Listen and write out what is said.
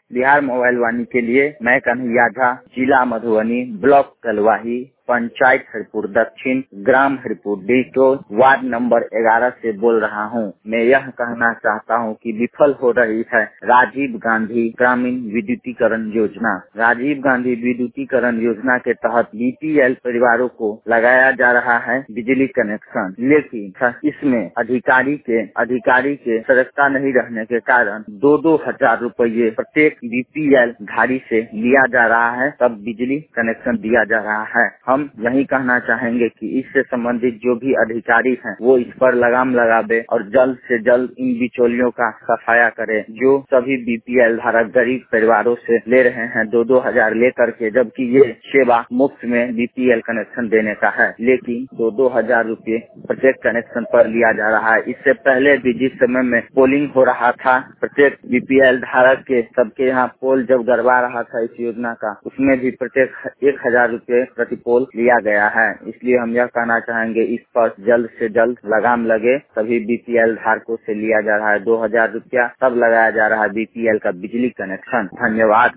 Bihar mobile वाणी के लिए मैं कन्हैया झा, जिला मधुबनी, ब्लॉक कलवाही, पंचायत हरिपुर दक्षिण, ग्राम हरिपुर डिटो, वार्ड नंबर 11 से बोल रहा हूँ। मैं यह कहना चाहता हूँ कि विफल हो रही है राजीव गांधी ग्रामीण विद्युतीकरण योजना। राजीव गांधी विद्युतीकरण योजना के तहत बीपीएल परिवारों को लगाया जा रहा है बिजली कनेक्शन, लेकिन इसमें अधिकारी के सजगता नहीं रहने के कारण 2-2 हजार रुपये प्रत्येक बीपीएल धारी से लिया जा रहा है, तब बिजली कनेक्शन दिया जा रहा है। हम यही कहना चाहेंगे कि इससे संबंधित जो भी अधिकारी हैं वो इस पर लगाम लगावे और जल्द से जल्द इन बिचौलियों का सफाया करे, जो सभी बीपीएल धारक गरीब परिवारों से ले रहे हैं 2-2 हजार लेकर के, जबकि ये सेवा मुफ्त में बीपीएल कनेक्शन देने का है, लेकिन 2-2 हजार रूपये प्रत्येक कनेक्शन पर लिया जा रहा है। इससे पहले भी जिस समय में पोलिंग हो रहा था, प्रत्येक बीपीएल धारक के सबके यहाँ पोल जब गड़वा रहा था इस योजना का, उसमें भी प्रत्येक 1000 रूपये प्रति पोल लिया गया है। इसलिए हम यह कहना चाहेंगे इस पर जल्द से जल्द लगाम लगे। सभी बीपीएल धारकों से लिया जा रहा है 2000 रुपया, तब लगाया जा रहा है बीपीएल का बिजली कनेक्शन। धन्यवाद।